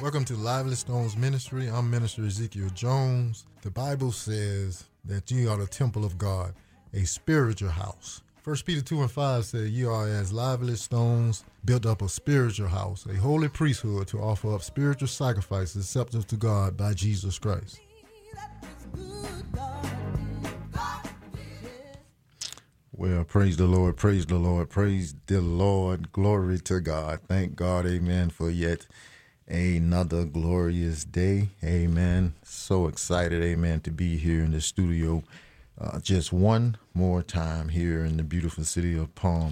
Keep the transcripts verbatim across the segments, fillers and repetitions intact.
Welcome to Lively Stones Ministry. I'm Minister Ezekiel Jones. The Bible says that ye are the temple of God, a spiritual house. First Peter two and five says, ye are as lively stones, built up a spiritual house, a holy priesthood to offer up spiritual sacrifices acceptable to God by Jesus Christ. Well, praise the Lord, praise the Lord, praise the Lord, glory to God. Thank God, amen, for yet another glorious day. Amen. So excited, amen, to be here in the studio uh, just one more time here in the beautiful city of Palm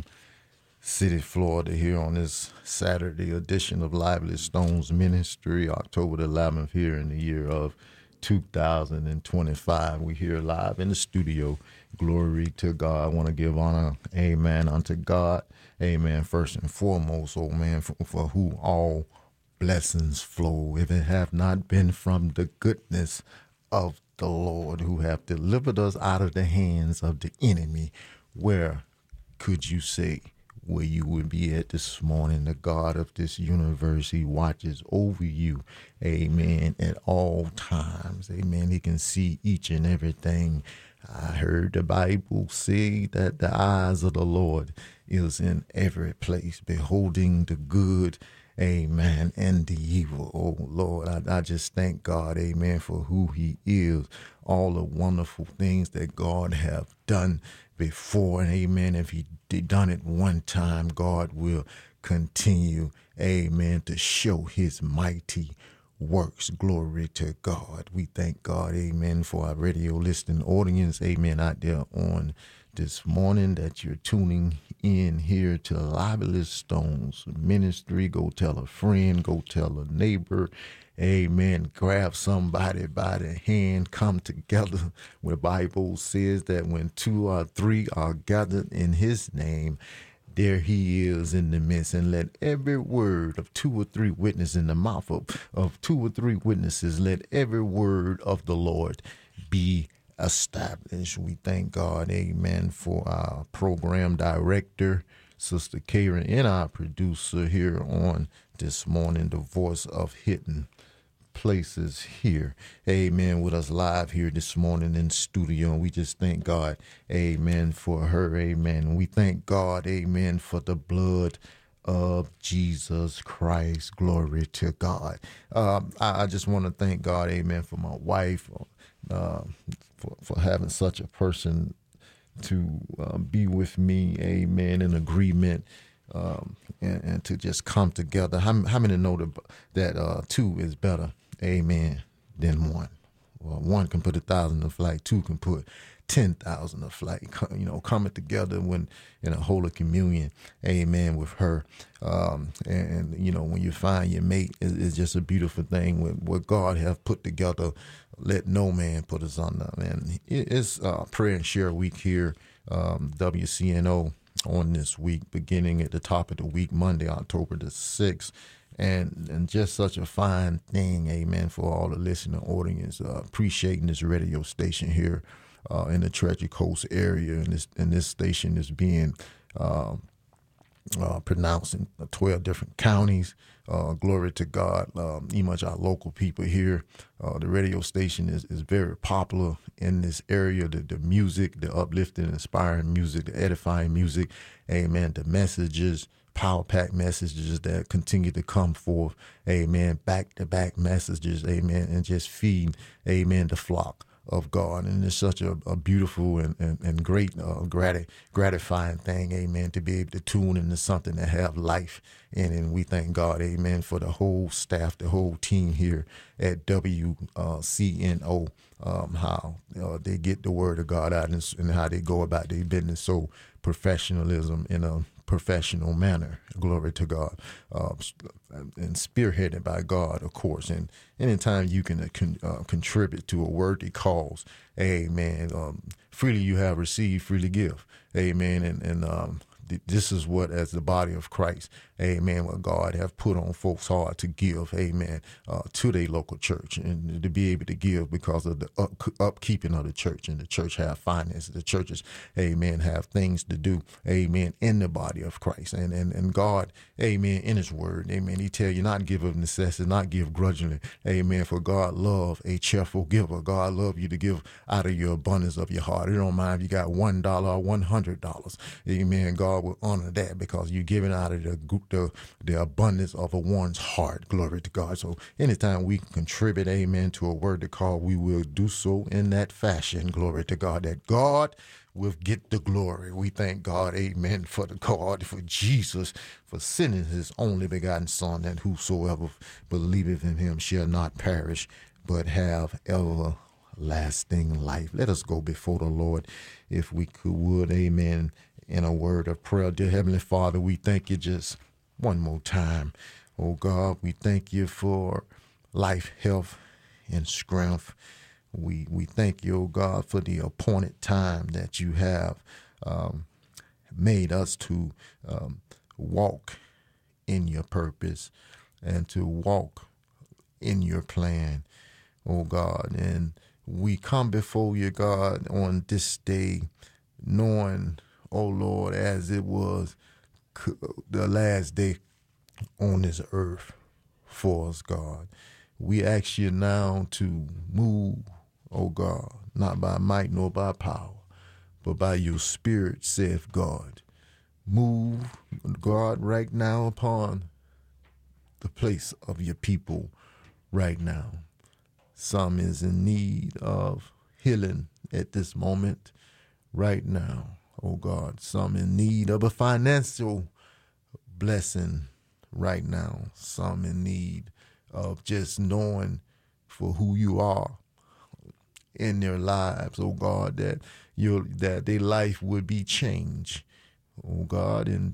City, Florida, here on this Saturday edition of Lively Stones Ministry, October the eleventh, here in the year of two thousand twenty-five. We here live in the studio. Glory to God. I want to give honor, amen, unto God. Amen. First and foremost, oh man, for, for who all blessings flow, if it have not been from the goodness of the Lord, who have delivered us out of the hands of the enemy. Where could you say where you would be at this morning? The God of this universe, he watches over you, amen, at all times. Amen. He can see each and everything. I heard the Bible say that the eyes of the Lord is in every place, beholding the good, amen, and the evil. Oh, Lord, I, I just thank God, amen, for who he is, all the wonderful things that God have done before. And amen, if he did done it one time, God will continue, amen, to show his mighty works. Glory to God. We thank God, amen, for our radio listening audience, amen, out there on this morning, that you're tuning in here to Lively Stones Ministry. Go tell a friend, go tell a neighbor, amen. Grab somebody by the hand, come together. Where the Bible says that when two or three are gathered in his name, there he is in the midst. And let every word of two or three witnesses in the mouth of, of two or three witnesses, let every word of the Lord be established. We thank God, amen, for our program director, Sister Karen, and our producer here on this morning, the voice of Hidden Places here, amen, with us live here this morning in studio. And we just thank God, amen, for her, amen. We thank God, amen, for the blood of Jesus Christ. Glory to God. Um, I, I just want to thank God, amen, for my wife, uh, for, for having such a person to uh, be with me, amen, in agreement, um, and, and to just come together. How, how many know that, that uh, two is better, amen, than one? Well, one can put a thousand to flight, two can put ten thousand to flight. You know, coming together when in a holy communion, amen, with her. Um, and, and, you know, when you find your mate, it, it's just a beautiful thing. With what God have put together, let no man put us under. And it's uh, prayer and share week here, um, W C N O, on this week, beginning at the top of the week, Monday, October the sixth. And and just such a fine thing, amen, for all the listening audience, uh, appreciating this radio station here uh, in the Treasure Coast area. And this, and this station is being uh, uh, pronounced in twelve different counties. Uh, glory to God. Um, even much our local people here. Uh, the radio station is, is very popular in this area. The, the music, the uplifting, inspiring music, the edifying music, amen, the messages, power pack messages that continue to come forth, amen, back to back messages, amen, and just feed, amen, the flock of God. And it's such a, a beautiful and, and, and great uh, grati- gratifying thing, amen, to be able to tune into something that have life in it. And we thank God, amen, for the whole staff, the whole team here at W C N O, um, how uh, they get the word of God out, and, and how they go about their business. So professionalism in a professional manner, glory to God, uh, and spearheaded by God, of course. And anytime you can uh, con- uh, contribute to a worthy cause, amen, um, freely you have received, freely give, amen. And, and um, th- this is what, as the body of Christ, amen, what God have put on folks' heart to give, amen, uh, to their local church, and to be able to give because of the up, upkeeping of the church, and the church have finances, the churches, amen, have things to do, amen, in the body of Christ, and and, and God, amen, in his word, amen, he tell you not give of necessity, not give grudgingly, amen, for God love a cheerful giver. God love you to give out of your abundance of your heart. It don't mind if you got one dollar or one hundred dollars, amen. God will honor that because you're giving out of the the the abundance of a one's heart. Glory to God. So anytime we can contribute, amen, to a word to call, we will do so in that fashion. Glory to God, that God will get the glory. We thank God, amen, for the God, for Jesus, for sending his only begotten Son, that whosoever believeth in him shall not perish, but have everlasting life. Let us go before the Lord, if we could, would, amen, in a word of prayer. Dear Heavenly Father, we thank you just one more time. Oh God, we thank you for life, health, and strength. We we thank you, oh God, for the appointed time that you have um, made us to um, walk in your purpose and to walk in your plan, oh God. And we come before you, God, on this day, knowing, oh Lord, as it was the last day on this earth for us, God. We ask you now to move, oh God, not by might nor by power, but by your spirit, saith God. Move, God, right now upon the place of your people right now. Some is in need of healing at this moment right now, oh God. Some in need of a financial blessing right now. Some in need of just knowing for who you are in their lives, oh God, that your that their life would be changed, oh God, and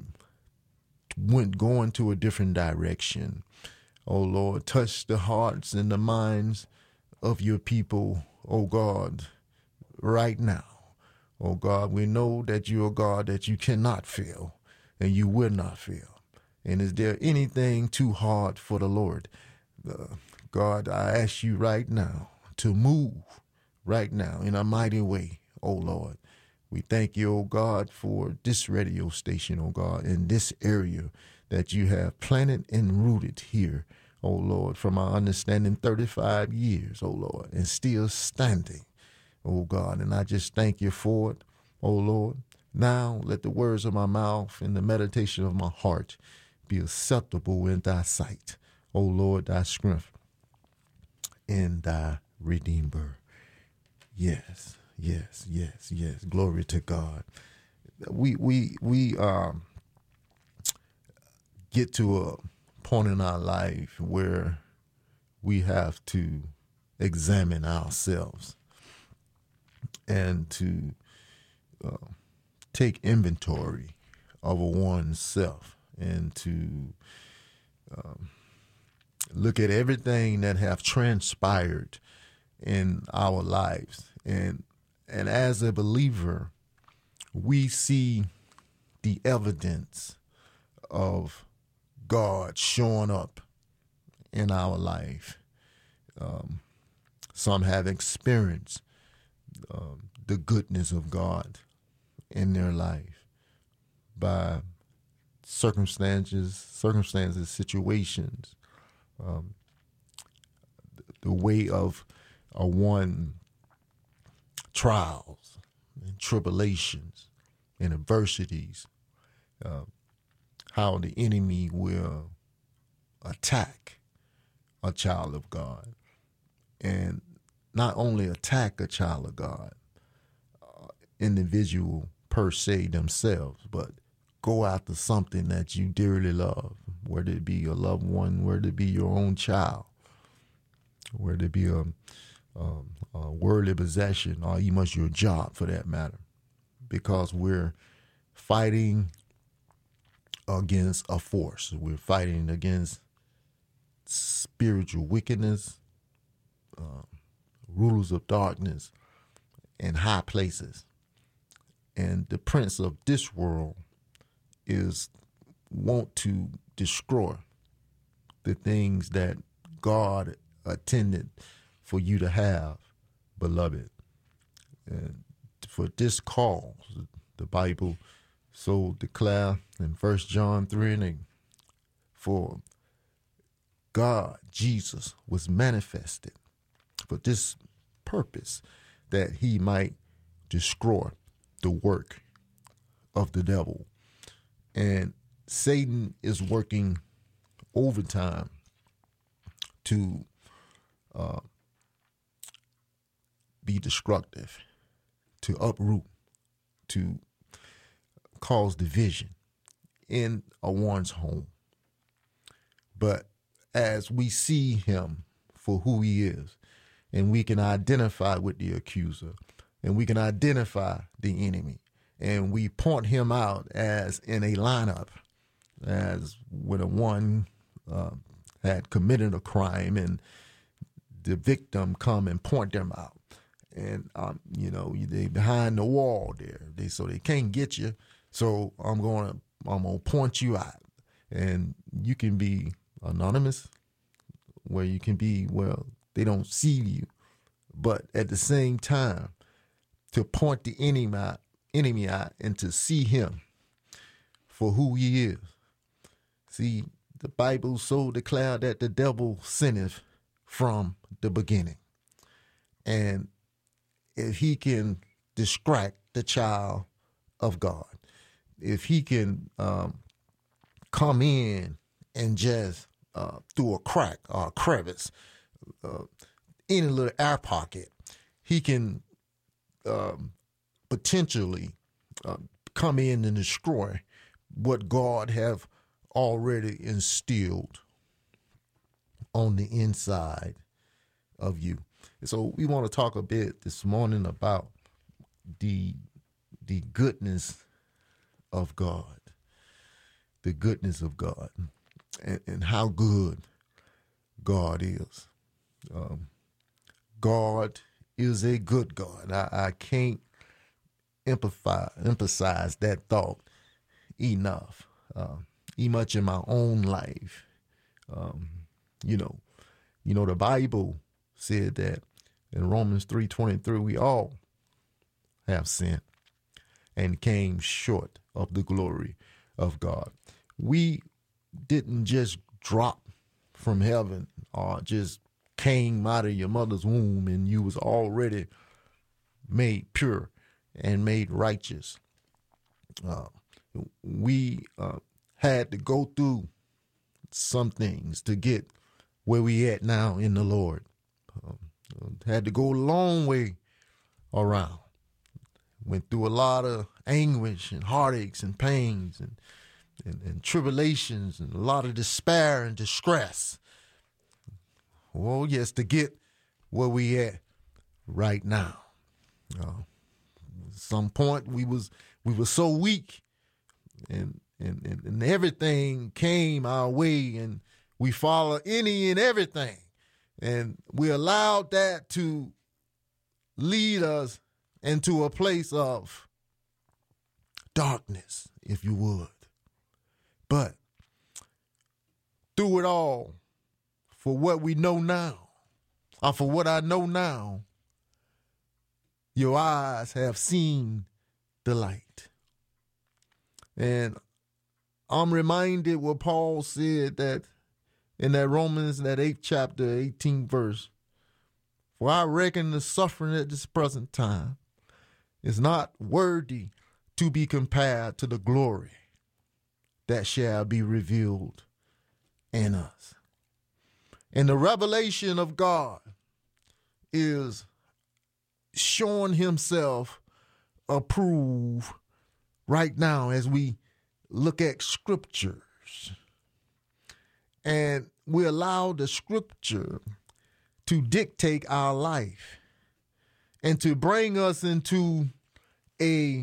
went going to a different direction. Oh Lord, touch the hearts and the minds of your people, oh God, right now. Oh God, we know that you're a God that you cannot fail and you will not fail. And is there anything too hard for the Lord? Uh, God, I ask you right now to move right now in a mighty way, oh Lord. We thank you, oh God, for this radio station, oh God, in this area that you have planted and rooted here, oh Lord, from our understanding thirty-five years, oh Lord, and still standing, oh God. And I just thank you for it, oh Lord. Now let the words of my mouth and the meditation of my heart be acceptable in thy sight, O Lord, thy strength and thy Redeemer. Yes, yes, yes, yes. Glory to God. We we we um get to a point in our life where we have to examine ourselves and to uh, take inventory of oneself, and to um, look at everything that have transpired in our lives. And and as a believer, we see the evidence of God showing up in our life. Um, some have experienced um, the goodness of God in their life by circumstances, circumstances, situations, um, the way of uh, one trials and tribulations and adversities, uh, how the enemy will attack a child of God, and not only attack a child of God, uh, individual per se themselves, but go after something that you dearly love, whether it be your loved one, whether it be your own child, whether it be a, a, a worldly possession, or even your job for that matter, because we're fighting against a force. We're fighting against spiritual wickedness, uh, rulers of darkness, and high places. And the prince of this world is want to destroy the things that God intended for you to have, beloved. And for this cause, the Bible so declare in First John three and eight, for God, Jesus, was manifested for this purpose, that he might destroy the work of the devil. And Satan is working overtime to uh, be destructive, to uproot, to cause division in a one's home. But as we see him for who he is, and we can identify with the accuser, and we can identify the enemy, and we point him out as in a lineup, as when a one uh, had committed a crime and the victim come and point them out. And, um, you know, they behind the wall there, they so they can't get you. So I'm going to I'm gonna point you out. And you can be anonymous, where you can be, well, they don't see you. But at the same time, to point the enemy out, enemy out and to see him for who he is. See, the Bible so declared that the devil sinneth from the beginning. And if he can distract the child of God, if he can um, come in and just uh, through a crack or a crevice, uh, any little air pocket, he can um, potentially uh, come in and destroy what God have already instilled on the inside of you. So we want to talk a bit this morning about the the goodness of God, the goodness of God, and, and how good God is. Um, God is a good God. I, I can't emphasize, emphasize that thought enough. Uh, e much in my own life, um, you know, you know, the Bible said that in Romans three twenty-three, we all have sinned and came short of the glory of God. We didn't just drop from heaven or just came out of your mother's womb and you was already made pure and made righteous. Uh, we uh, had to go through some things to get where we at now in the Lord. Um, had to go a long way around. Went through a lot of anguish and heartaches and pains and, and, and tribulations and a lot of despair and distress. Well, yes, to get where we at right now. Uh, at some point we was we were so weak, and, and and and everything came our way, and we followed any and everything, and we allowed that to lead us into a place of darkness, if you would. But through it all, for what we know now, or for what I know now, your eyes have seen the light. And I'm reminded what Paul said that in that Romans, that eighth chapter, eighteenth verse, for I reckon the suffering at this present time is not worthy to be compared to the glory that shall be revealed in us. And the revelation of God is showing himself approved right now as we look at scriptures. And we allow the scripture to dictate our life and to bring us into a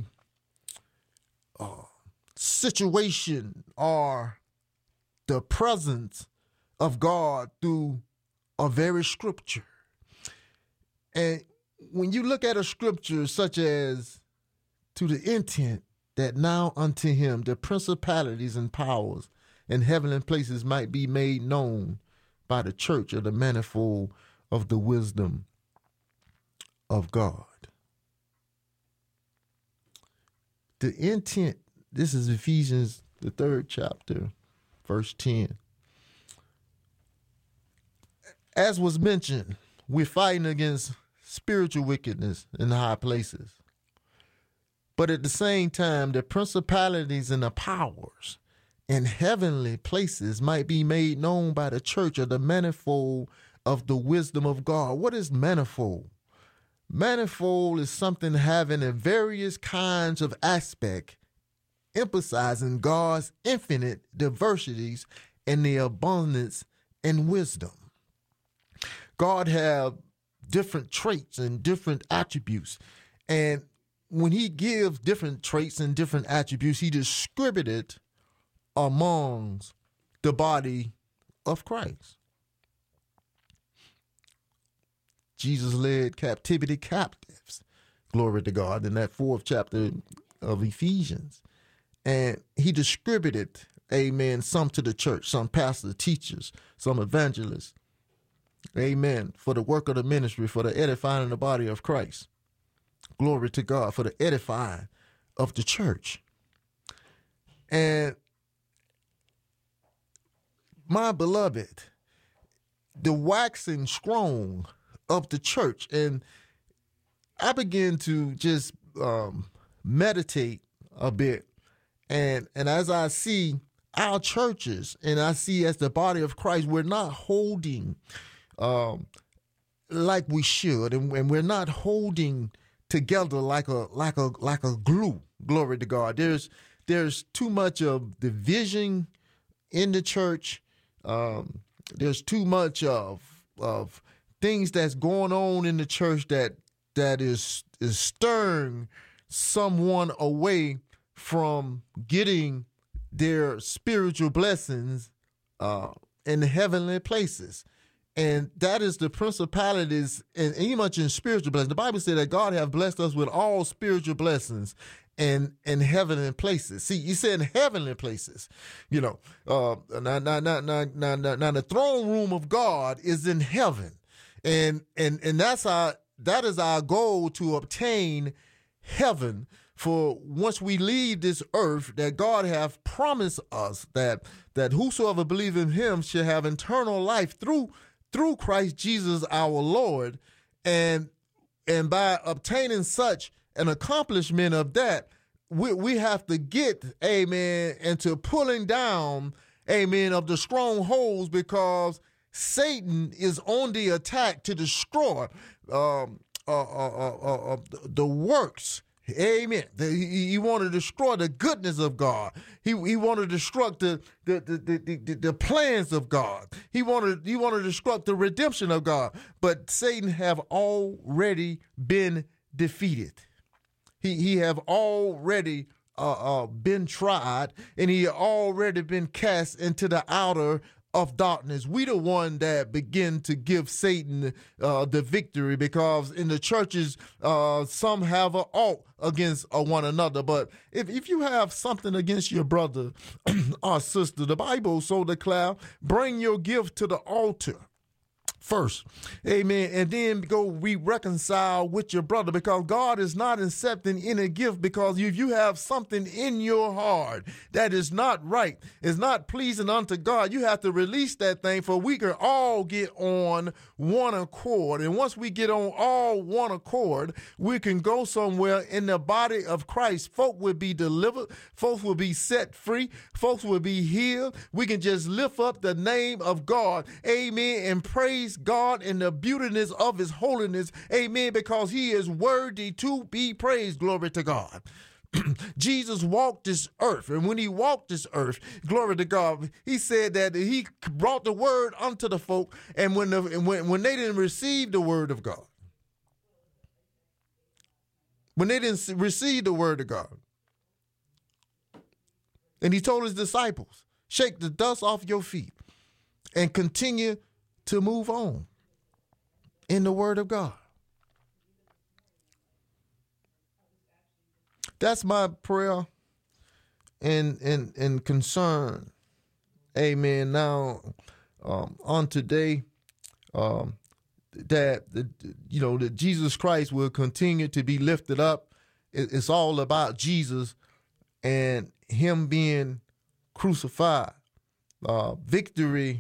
uh, situation or the presence of God through a very scripture. And when you look at a scripture such as to the intent that now unto him the principalities and powers in heavenly places might be made known by the church of the manifold of the wisdom of God. The intent, this is Ephesians, the third chapter, verse ten. As was mentioned, we're fighting against spiritual wickedness in high places. But at the same time, the principalities and the powers in heavenly places might be made known by the church of the manifold of the wisdom of God. What is manifold? Manifold is something having a various kinds of aspect, emphasizing God's infinite diversities and the abundance and wisdom. God have different traits and different attributes. And when he gives different traits and different attributes, he distributed amongst the body of Christ. Jesus led captivity captives, glory to God, in that fourth chapter of Ephesians. And he distributed, amen, some to the church, some pastors, teachers, some evangelists, amen, for the work of the ministry, for the edifying of the body of Christ. Glory to God, for the edifying of the church. And my beloved, the waxing strong of the church. And I began to just um, meditate a bit. And, and as I see our churches, and I see as the body of Christ, we're not holding um, like we should, and, and we're not holding together like a like a like a glue. Glory to God. There's there's too much of division in the church. Um, there's too much of of things that's going on in the church that that is is stirring someone away from getting their spiritual blessings uh, in the heavenly places. And that is the principalities, and even much in spiritual blessings. The Bible said that God have blessed us with all spiritual blessings in, in heavenly places. See, you said in heavenly places. You know, uh, now, now, now, now, now, now, now the throne room of God is in heaven. And and and that's our that is our goal, to obtain heaven. For once we leave this earth, that God have promised us that that whosoever believe in him shall have eternal life through through Christ Jesus our Lord. And and by obtaining such an accomplishment of that, we, we have to get, amen, into pulling down, amen, of the strongholds, because Satan is on the attack to destroy um, uh, uh, uh, uh, the works. Amen. He, he wanted to destroy the goodness of God. He he wanted to destroy the the, the, the, the, the plans of God. He wanted he wanted to destroy the redemption of God. But Satan have already been defeated. He he have already uh, uh, been tried, and he already been cast into the outer of darkness. We the one that begin to give Satan uh, the victory, because in the churches, uh, some have an alt against uh, one another. But if, if you have something against your brother or sister, the Bible so declare, bring your gift to the altar first, amen, and then go be reconcile with your brother, because God is not accepting any gift. Because if you have something in your heart that is not right, is not pleasing unto God, you have to release that thing, for we can all get on one accord. And once we get on all one accord, we can go somewhere in the body of Christ. Folk will be delivered, folks will be set free, folks will be healed. We can just lift up the name of God, amen, and praise God in the beautiness of his holiness, amen, because he is worthy to be praised. Glory to God. Jesus walked this earth, and when he walked this earth, glory to God, he said that he brought the word unto the folk, and when the, and when, when they didn't receive the word of God, when they didn't receive the word of God, and he told his disciples, shake the dust off your feet and continue to move on in the word of God. That's my prayer and and and concern. Amen. Now, um, on today, um, that the, you know that Jesus Christ will continue to be lifted up. It, it's all about Jesus and Him being crucified. Uh, victory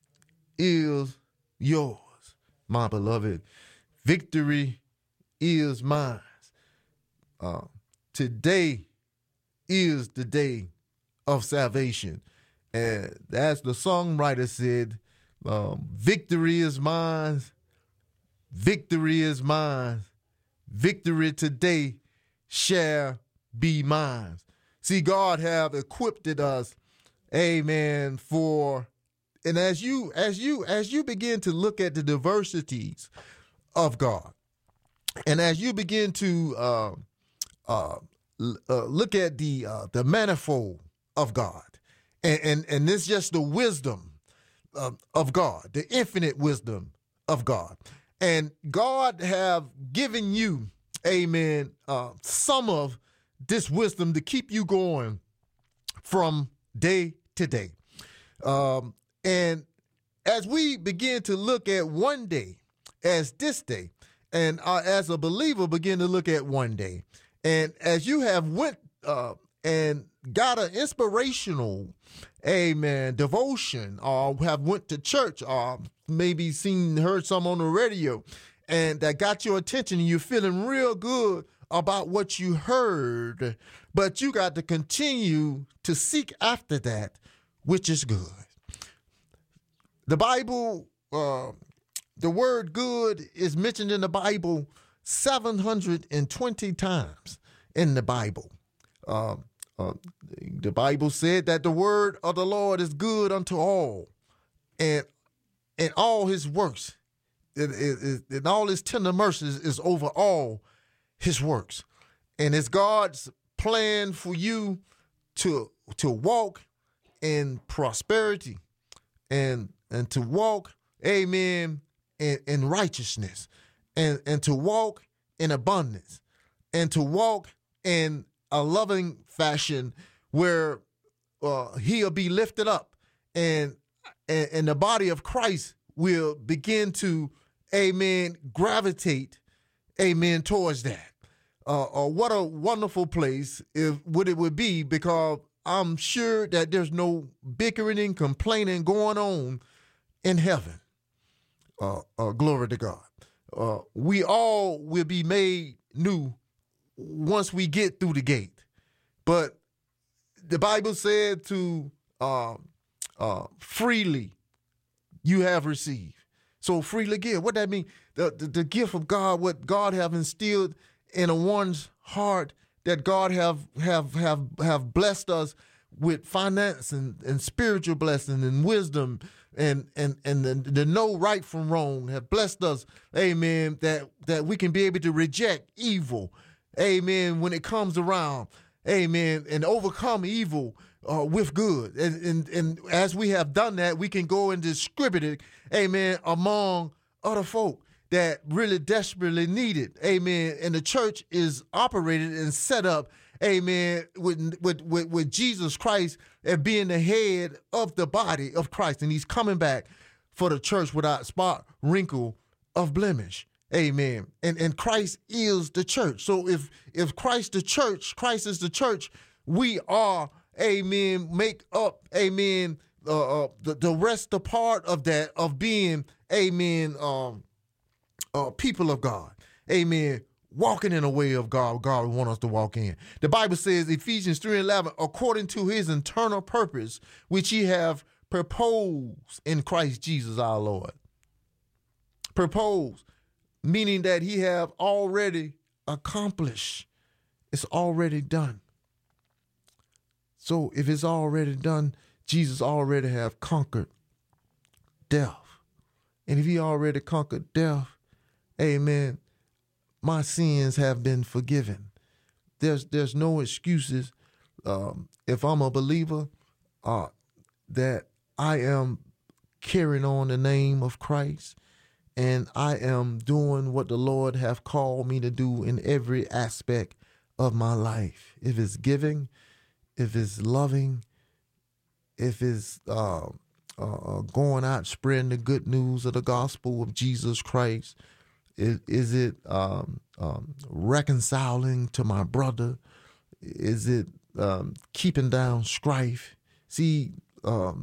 is yours, my beloved. Victory is mine. Uh, today is the day of salvation. And as the songwriter said, um, victory is mine. Victory is mine. Victory today shall be mine. See, God have equipped us, amen, for, and as you, as you, as you begin to look at the diversities of God, and as you begin to uh, uh, uh, look at the uh, the manifold of God, and and, and this just the wisdom of, of God, the infinite wisdom of God, and God have given you, amen, uh, some of this wisdom to keep you going from day to day. Um, and as we begin to look at one day as this day, and uh, as a believer begin to look at one day, and as you have went uh, and got an inspirational, amen, devotion, or have went to church, or maybe seen, heard some on the radio, and that got your attention, and you're feeling real good about what you heard, but you got to continue to seek after that which is good. The Bible, uh, the word good is mentioned in the Bible seven hundred twenty times in the Bible. Uh, uh, the Bible said that the word of the Lord is good unto all, and and all his works, it, it, it, and all his tender mercies is over all his works. And it's God's plan for you to to walk in prosperity and and to walk, amen, in, in righteousness, and, and to walk in abundance, and to walk in a loving fashion where uh, he'll be lifted up, and, and and the body of Christ will begin to, amen, gravitate, amen, towards that. Uh, uh, what a wonderful place if what it would be, because I'm sure that there's no bickering and complaining going on in heaven. Uh, uh, glory to God. Uh, we all will be made new once we get through the gate. But the Bible said to uh, uh, freely you have received, so freely give. What that mean? The, the the gift of God, what God have instilled in a one's heart, that God have have have have blessed us with finance and, and spiritual blessing and wisdom and and and the, the know right from wrong, have blessed us, amen, that that we can be able to reject evil, amen, when it comes around, amen, and overcome evil uh, with good. And, and and as we have done that, we can go and distribute it, amen, among other folk that really desperately need it, amen. And the church is operated and set up, amen, with, with, with, with Jesus Christ as being the head of the body of Christ. And he's coming back for the church without spot, wrinkle, of blemish, amen. And and Christ is the church. So if if Christ the church, Christ is the church, we are, amen, make up, amen, uh, uh, the, the rest, the part of that, of being, amen, um, Uh, people of God, amen, walking in a way of God, God would want us to walk in. The Bible says, Ephesians three and eleven, according to his internal purpose, which he have proposed in Christ Jesus our Lord. Proposed, meaning that he have already accomplished. It's already done. So if it's already done, Jesus already have conquered death. And if he already conquered death, amen, my sins have been forgiven. There's there's no excuses. Um, if I'm a believer, uh, that I am carrying on the name of Christ, and I am doing what the Lord have called me to do in every aspect of my life. If it's giving, if it's loving, if it's uh, uh, going out spreading the good news of the gospel of Jesus Christ, is, is it um, um, reconciling to my brother? Is it um, keeping down strife? See, um,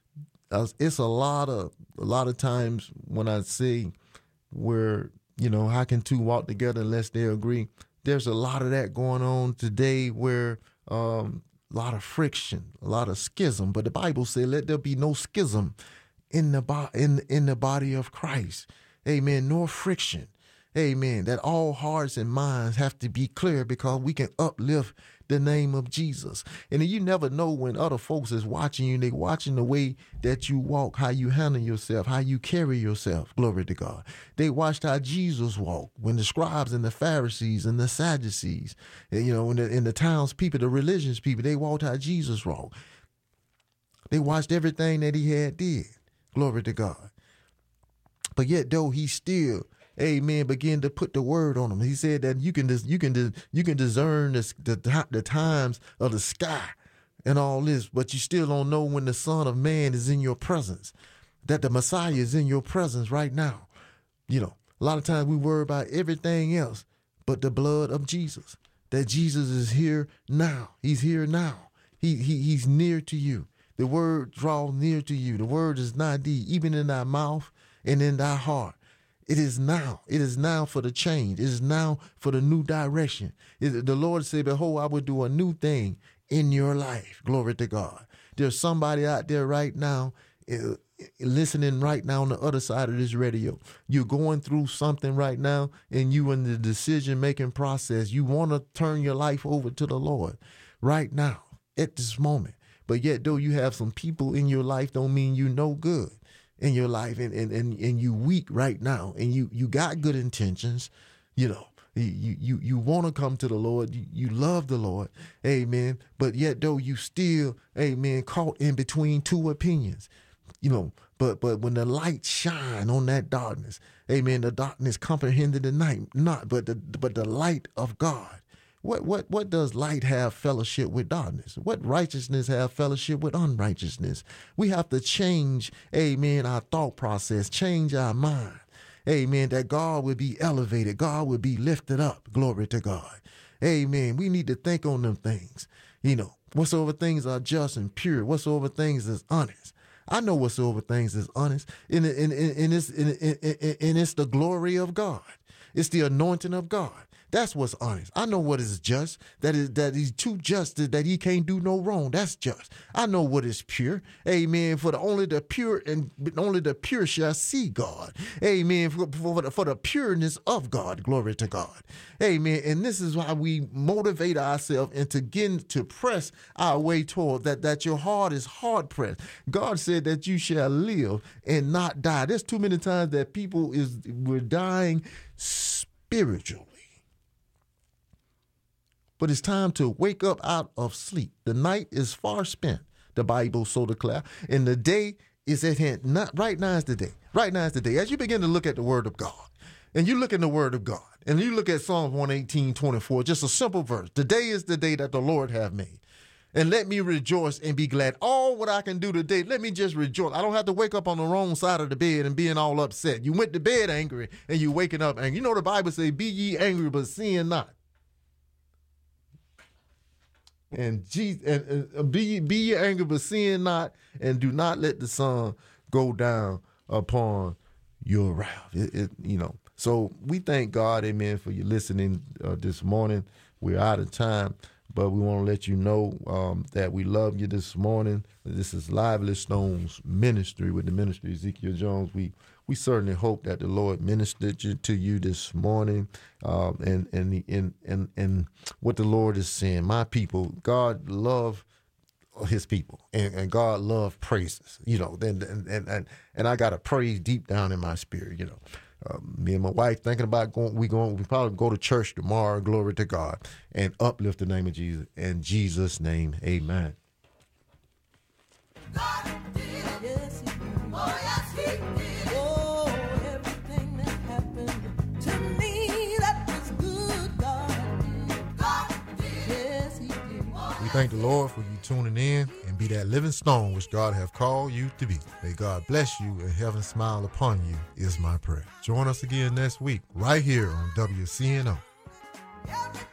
it's a lot of a lot of times when I say where, you know, how can two walk together unless they agree? There's a lot of that going on today where um, a lot of friction, a lot of schism. But the Bible said, let there be no schism in the, bo- in, in the body of Christ. Amen. Nor friction. Amen. That all hearts and minds have to be clear because we can uplift the name of Jesus. And you never know when other folks is watching you, they watching the way that you walk, how you handle yourself, how you carry yourself. Glory to God. They watched how Jesus walked when the scribes and the Pharisees and the Sadducees, and, you know, in the, in the townspeople, the religious people, they walked how Jesus walked. They watched everything that he had did. Glory to God. But yet though he still, amen, begin to put the word on him. He said that you can you can you can discern the, the the times of the sky and all this, but you still don't know when the Son of Man is in your presence, that the Messiah is in your presence right now. You know, a lot of times we worry about everything else but the blood of Jesus, that Jesus is here now. He's here now. He, he He's near to you. The word draws near to you. The word is nigh thee, even in thy mouth and in thy heart. It is now. It is now for the change. It is now for the new direction. It, the Lord said, behold, I will do a new thing in your life. Glory to God. There's somebody out there right now, uh, listening right now on the other side of this radio. You're going through something right now, and you in the decision-making process. You want to turn your life over to the Lord right now at this moment. But yet, though you have some people in your life, don't mean you no good in your life, and, and, and, and you weak right now, and you, you got good intentions, you know, you, you, you want to come to the Lord. You, you love the Lord. Amen. But yet though you still, amen, caught in between two opinions, you know, but, but when the light shine on that darkness, amen, the darkness comprehended the night, not, but the, but the light of God. What what what does light have fellowship with darkness? What righteousness have fellowship with unrighteousness? We have to change, amen, our thought process, change our mind, amen, that God would be elevated, God would be lifted up, glory to God, amen. We need to think on them things, you know, whatsoever things are just and pure, whatsoever things is honest. I know whatsoever things is honest, and, and, and, and, it's, and, and, and it's the glory of God. It's the anointing of God. That's what's honest. I know what is just. That is that he's too just, that he can't do no wrong. That's just. I know what is pure. Amen. For the only the pure and only the pure shall see God. Amen. For, for, the, for the pureness of God. Glory to God. Amen. And this is why we motivate ourselves and to begin to press our way toward that, that your heart is hard pressed. God said that you shall live and not die. There's too many times that people is we're dying spiritually. But it's time to wake up out of sleep. The night is far spent, the Bible so declare, and the day is at hand. Not right now is the day. Right now is the day. As you begin to look at the Word of God, and you look in the Word of God, and you look at Psalms one eighteen, twenty-four, just a simple verse. The day is the day that the Lord have made. And let me rejoice and be glad. All what I can do today, let me just rejoice. I don't have to wake up on the wrong side of the bed and being all upset. You went to bed angry, and you waking up angry. You know the Bible say, be ye angry, but sin not. And, Jesus, and, and be be ye angry, but sin not, and do not let the sun go down upon your wrath. It, it, you know. So we thank God, amen, for you listening uh, this morning. We're out of time, but we want to let you know um, that we love you this morning. This is Lively Stones Ministry with the ministry Ezekiel Jones. We we certainly hope that the Lord ministered you, to you this morning, um, and and and and and what the Lord is saying. My people, God love His people, and, and God love praises. You know, then and and and, and I got a praise deep down in my spirit. You know. Uh, me and my wife thinking about going, we going, we probably go to church tomorrow, glory to God, and uplift the name of Jesus. In Jesus' name, amen. God did. Yes, he did. Oh, yes, he did. Oh, everything that happened to me, that was good, God did. God did. Yes, he did. We thank the Lord for you tuning in and be that living stone which God have called you to be. May God bless you and heaven smile upon you is my prayer. Join us again next week right here on W C N O. Everything